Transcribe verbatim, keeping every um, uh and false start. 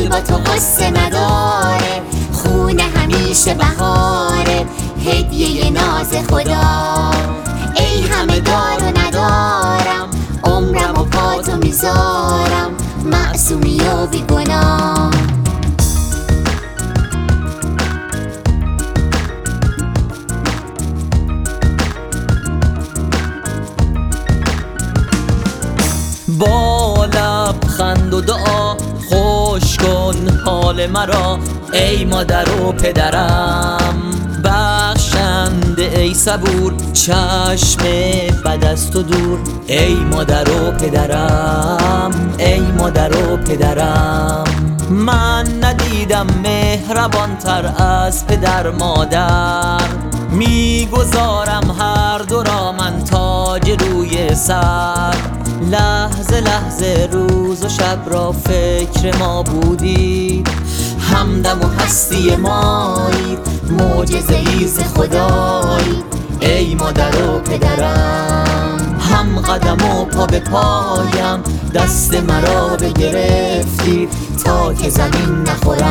با تو قصه نداره، خونه همیشه بهاره، هدیه ناز خدا. ای همه دار و ندارم، عمرم و پاتو میذارم، معصومی و بی گناه. با لبخند و دعا خوش کن حال مرا، ای مادر و پدرم. بخشنده ای صبور، چشم بد از تو دور، ای مادر و پدرم، ای مادر و پدرم. من ندیدم مهربان تر از پدر مادر، میگذارم هر دو را من تاج روی سر. لحظه لحظه روز و شب را فکر ما بودی، همدم و هستی مایی، معجزه ای ز خدایی. ای مادر و پدرم، هم قدم و پا به پایم، دست مرا بگرفتی تا که زمین نخورم.